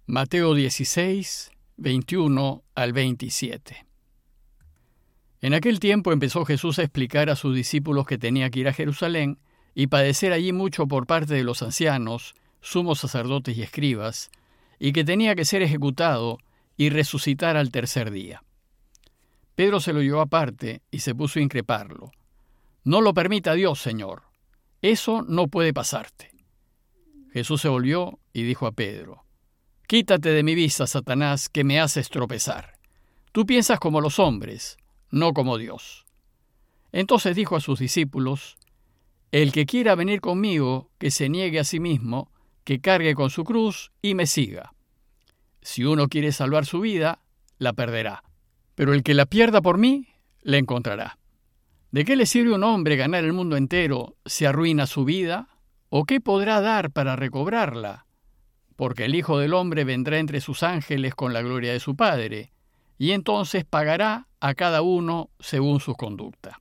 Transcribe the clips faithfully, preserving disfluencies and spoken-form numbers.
Mateo dieciséis, veintiuno al veintisiete. En aquel tiempo empezó Jesús a explicar a sus discípulos que tenía que ir a Jerusalén y padecer allí mucho por parte de los ancianos, sumos sacerdotes y escribas, y que tenía que ser ejecutado y resucitar al tercer día. Pedro se lo llevó aparte y se puso a increparlo. «No lo permita Dios, Señor. Eso no puede pasarte». Jesús se volvió y dijo a Pedro: «Quítate de mi vista, Satanás, que me haces tropezar. Tú piensas como los hombres, no como Dios». Entonces dijo a sus discípulos: «El que quiera venir conmigo, que se niegue a sí mismo, que cargue con su cruz y me siga. Si uno quiere salvar su vida, la perderá. Pero el que la pierda por mí, la encontrará. ¿De qué le sirve a un hombre ganar el mundo entero si arruina su vida? ¿O qué podrá dar para recobrarla? Porque el Hijo del Hombre vendrá entre sus ángeles con la gloria de su Padre, y entonces pagará a cada uno según su conducta».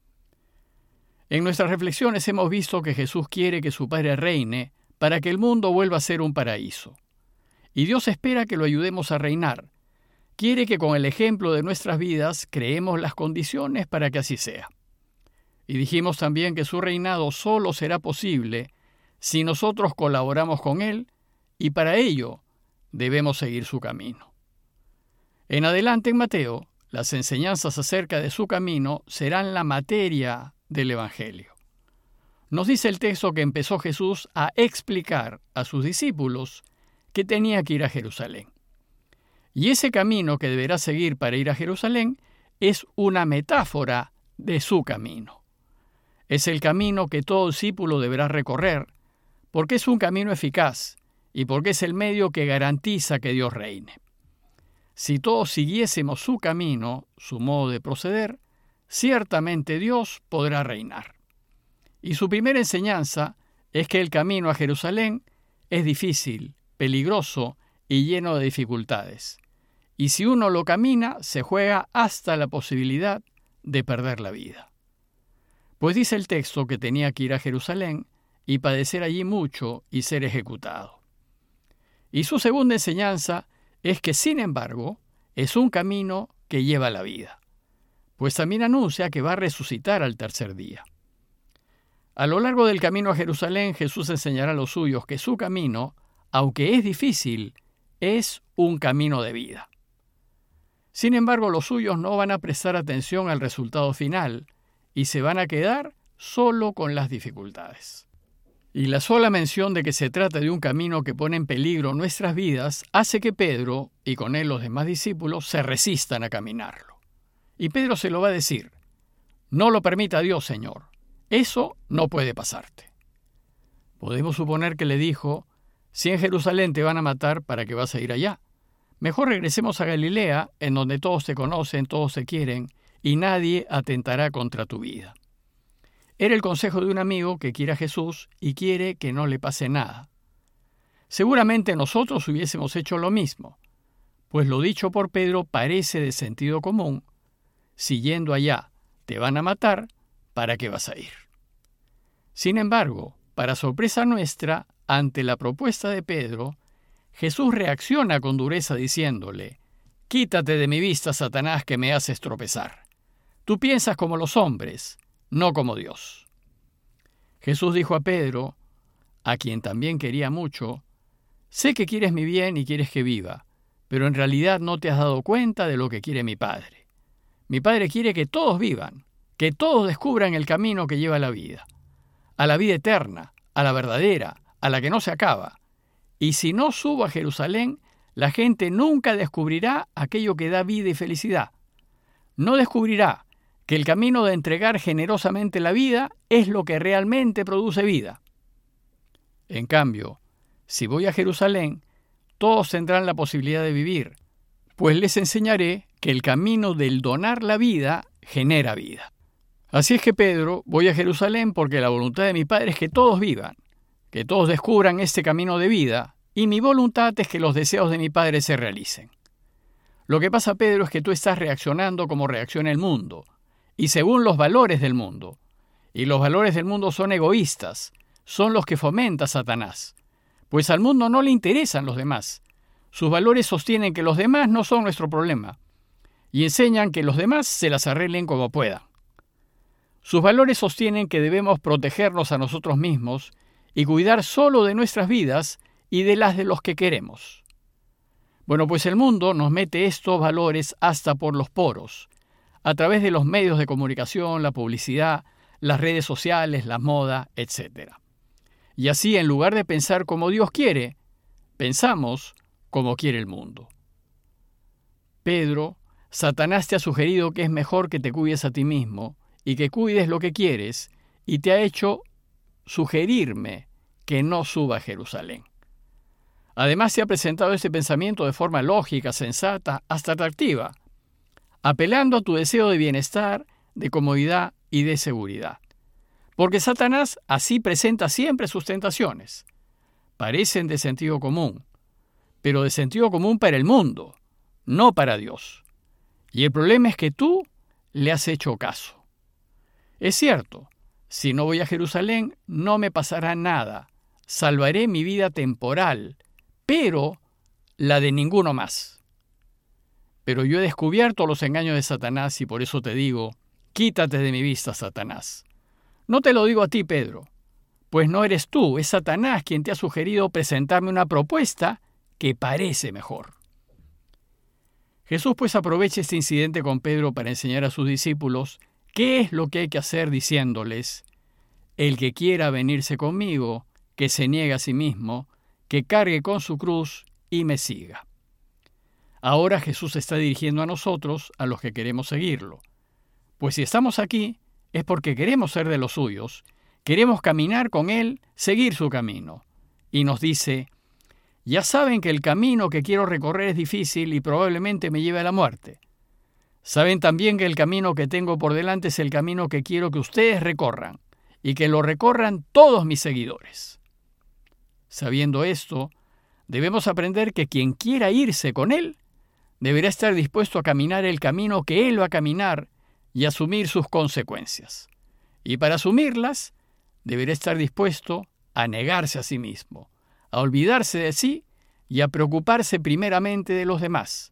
En nuestras reflexiones hemos visto que Jesús quiere que su Padre reine para que el mundo vuelva a ser un paraíso. Y Dios espera que lo ayudemos a reinar. Quiere que con el ejemplo de nuestras vidas creemos las condiciones para que así sea. Y dijimos también que su reinado solo será posible si nosotros colaboramos con Él, y para ello debemos seguir su camino. En adelante en Mateo, las enseñanzas acerca de su camino serán la materia del Evangelio. Nos dice el texto que empezó Jesús a explicar a sus discípulos que tenía que ir a Jerusalén. Y ese camino que deberá seguir para ir a Jerusalén es una metáfora de su camino. Es el camino que todo discípulo deberá recorrer, porque es un camino eficaz y porque es el medio que garantiza que Dios reine. Si todos siguiésemos su camino, su modo de proceder, ciertamente Dios podrá reinar. Y su primera enseñanza es que el camino a Jerusalén es difícil, peligroso y lleno de dificultades. Y si uno lo camina, se juega hasta la posibilidad de perder la vida. Pues dice el texto que tenía que ir a Jerusalén y padecer allí mucho y ser ejecutado. Y su segunda enseñanza es que, sin embargo, es un camino que lleva a la vida, pues también anuncia que va a resucitar al tercer día. A lo largo del camino a Jerusalén, Jesús enseñará a los suyos que su camino, aunque es difícil, es un camino de vida. Sin embargo, los suyos no van a prestar atención al resultado final y se van a quedar solo con las dificultades. Y la sola mención de que se trata de un camino que pone en peligro nuestras vidas hace que Pedro, y con él los demás discípulos, se resistan a caminarlo. Y Pedro se lo va a decir: «No lo permita Dios, Señor. Eso no puede pasarte». Podemos suponer que le dijo: «Si en Jerusalén te van a matar, ¿para qué vas a ir allá? Mejor regresemos a Galilea, en donde todos te conocen, todos te quieren, y nadie atentará contra tu vida». Era el consejo de un amigo que quiere a Jesús y quiere que no le pase nada. Seguramente nosotros hubiésemos hecho lo mismo, pues lo dicho por Pedro parece de sentido común: si yendo allá te van a matar, ¿para qué vas a ir? Sin embargo, para sorpresa nuestra, ante la propuesta de Pedro, Jesús reacciona con dureza diciéndole: «Quítate de mi vista, Satanás, que me haces tropezar. Tú piensas como los hombres, no como Dios». Jesús dijo a Pedro, a quien también quería mucho: «Sé que quieres mi bien y quieres que viva, pero en realidad no te has dado cuenta de lo que quiere mi Padre. Mi Padre quiere que todos vivan, que todos descubran el camino que lleva a la vida, a la vida eterna, a la verdadera, a la que no se acaba. Y si no subo a Jerusalén, la gente nunca descubrirá aquello que da vida y felicidad. No descubrirá que el camino de entregar generosamente la vida es lo que realmente produce vida. En cambio, si voy a Jerusalén, todos tendrán la posibilidad de vivir, pues les enseñaré que el camino del donar la vida genera vida». Así es que, Pedro, voy a Jerusalén porque la voluntad de mi Padre es que todos vivan, que todos descubran este camino de vida, y mi voluntad es que los deseos de mi Padre se realicen. Lo que pasa, Pedro, es que tú estás reaccionando como reacciona el mundo, y según los valores del mundo. Y los valores del mundo son egoístas, son los que fomenta Satanás. Pues al mundo no le interesan los demás. Sus valores sostienen que los demás no son nuestro problema y enseñan que los demás se las arreglen como puedan. Sus valores sostienen que debemos protegernos a nosotros mismos y cuidar solo de nuestras vidas y de las de los que queremos. Bueno, pues el mundo nos mete estos valores hasta por los poros, a través de los medios de comunicación, la publicidad, las redes sociales, la moda, etcétera. Y así, en lugar de pensar como Dios quiere, pensamos como quiere el mundo. Pedro, Satanás te ha sugerido que es mejor que te cuides a ti mismo y que cuides lo que quieres, y te ha hecho sugerirme que no suba a Jerusalén. Además, se ha presentado este pensamiento de forma lógica, sensata, hasta atractiva, apelando a tu deseo de bienestar, de comodidad y de seguridad. Porque Satanás así presenta siempre sus tentaciones. Parecen de sentido común, pero de sentido común para el mundo, no para Dios. Y el problema es que tú le has hecho caso. Es cierto, si no voy a Jerusalén, no me pasará nada. Salvaré mi vida temporal, pero la de ninguno más. Pero yo he descubierto los engaños de Satanás y por eso te digo, quítate de mi vista, Satanás. No te lo digo a ti, Pedro, pues no eres tú, es Satanás quien te ha sugerido presentarme una propuesta que parece mejor. Jesús pues aprovecha este incidente con Pedro para enseñar a sus discípulos qué es lo que hay que hacer, diciéndoles: el que quiera venirse conmigo, que se niegue a sí mismo, que cargue con su cruz y me siga. Ahora Jesús se está dirigiendo a nosotros, a los que queremos seguirlo. Pues si estamos aquí, es porque queremos ser de los suyos, queremos caminar con Él, seguir su camino. Y nos dice: ya saben que el camino que quiero recorrer es difícil y probablemente me lleve a la muerte. Saben también que el camino que tengo por delante es el camino que quiero que ustedes recorran, y que lo recorran todos mis seguidores. Sabiendo esto, debemos aprender que quien quiera irse con Él, deberá estar dispuesto a caminar el camino que Él va a caminar y asumir sus consecuencias. Y para asumirlas, deberá estar dispuesto a negarse a sí mismo, a olvidarse de sí y a preocuparse primeramente de los demás.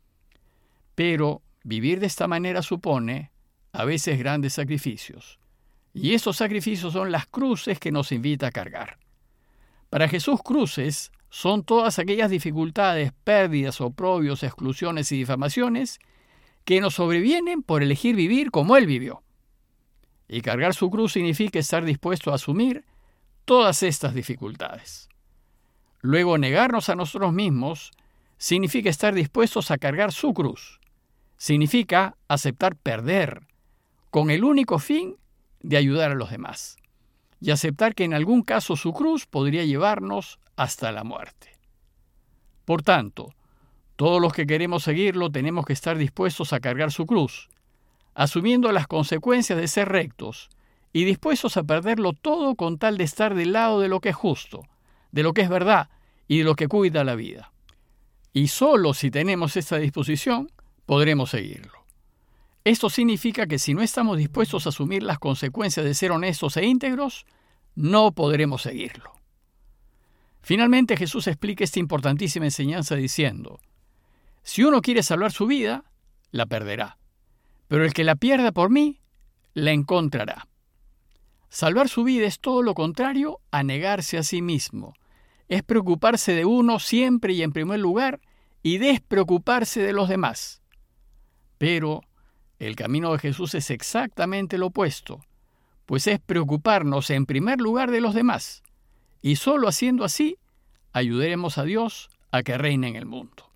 Pero vivir de esta manera supone, a veces, grandes sacrificios. Y esos sacrificios son las cruces que nos invita a cargar. Para Jesús, cruces son todas aquellas dificultades, pérdidas, oprobios, exclusiones y difamaciones que nos sobrevienen por elegir vivir como Él vivió. Y cargar su cruz significa estar dispuesto a asumir todas estas dificultades. Luego, negarnos a nosotros mismos significa estar dispuestos a cargar su cruz. Significa aceptar perder, con el único fin de ayudar a los demás, y aceptar que en algún caso su cruz podría llevarnos hasta la muerte. Por tanto, todos los que queremos seguirlo tenemos que estar dispuestos a cargar su cruz, asumiendo las consecuencias de ser rectos y dispuestos a perderlo todo con tal de estar del lado de lo que es justo, de lo que es verdad y de lo que cuida la vida. Y solo si tenemos esta disposición, podremos seguirlo. Esto significa que si no estamos dispuestos a asumir las consecuencias de ser honestos e íntegros, no podremos seguirlo. Finalmente, Jesús explica esta importantísima enseñanza diciendo: si uno quiere salvar su vida, la perderá, pero el que la pierda por mí, la encontrará. Salvar su vida es todo lo contrario a negarse a sí mismo. Es preocuparse de uno siempre y en primer lugar y despreocuparse de los demás. Pero el camino de Jesús es exactamente lo opuesto, pues es preocuparnos en primer lugar de los demás, y solo haciendo así, ayudaremos a Dios a que reine en el mundo.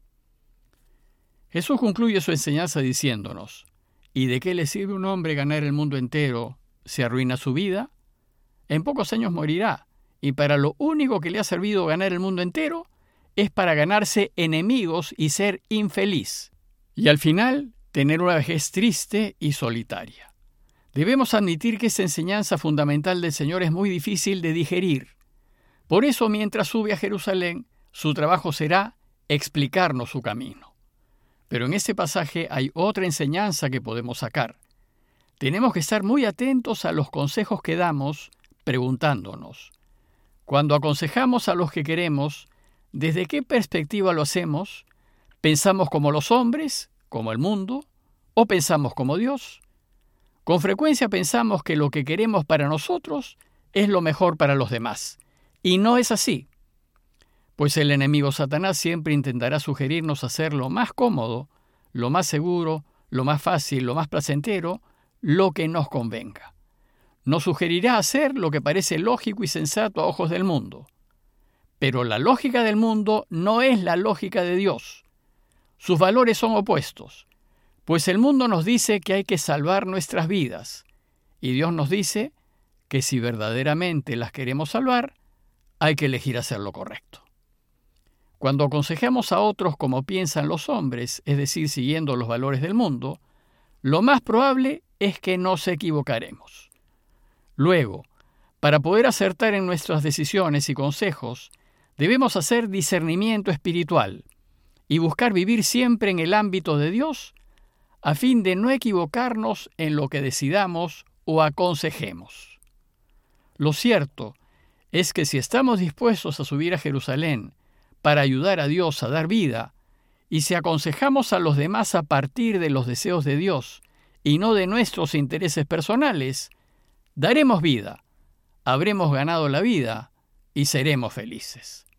Jesús concluye su enseñanza diciéndonos: ¿y de qué le sirve a un hombre ganar el mundo entero si arruina su vida? En pocos años morirá, y para lo único que le ha servido ganar el mundo entero es para ganarse enemigos y ser infeliz. Y al final, tener una vejez triste y solitaria. Debemos admitir que esta enseñanza fundamental del Señor es muy difícil de digerir. Por eso, mientras sube a Jerusalén, su trabajo será explicarnos su camino. Pero en este pasaje hay otra enseñanza que podemos sacar. Tenemos que estar muy atentos a los consejos que damos, preguntándonos: cuando aconsejamos a los que queremos, ¿Desde qué perspectiva lo hacemos? ¿Pensamos como los hombres, como el mundo, o pensamos como Dios? Con frecuencia pensamos que lo que queremos para nosotros es lo mejor para los demás, y no es así. Pues el enemigo Satanás siempre intentará sugerirnos hacer lo más cómodo, lo más seguro, lo más fácil, lo más placentero, lo que nos convenga. Nos sugerirá hacer lo que parece lógico y sensato a ojos del mundo. Pero la lógica del mundo no es la lógica de Dios. Sus valores son opuestos, pues el mundo nos dice que hay que salvar nuestras vidas, y Dios nos dice que si verdaderamente las queremos salvar, hay que elegir hacer lo correcto. Cuando aconsejamos a otros como piensan los hombres, es decir, siguiendo los valores del mundo, lo más probable es que nos equivocaremos. Luego, para poder acertar en nuestras decisiones y consejos, debemos hacer discernimiento espiritual y buscar vivir siempre en el ámbito de Dios a fin de no equivocarnos en lo que decidamos o aconsejemos. Lo cierto es que si estamos dispuestos a subir a Jerusalén para ayudar a Dios a dar vida, y si aconsejamos a los demás a partir de los deseos de Dios y no de nuestros intereses personales, daremos vida, habremos ganado la vida y seremos felices.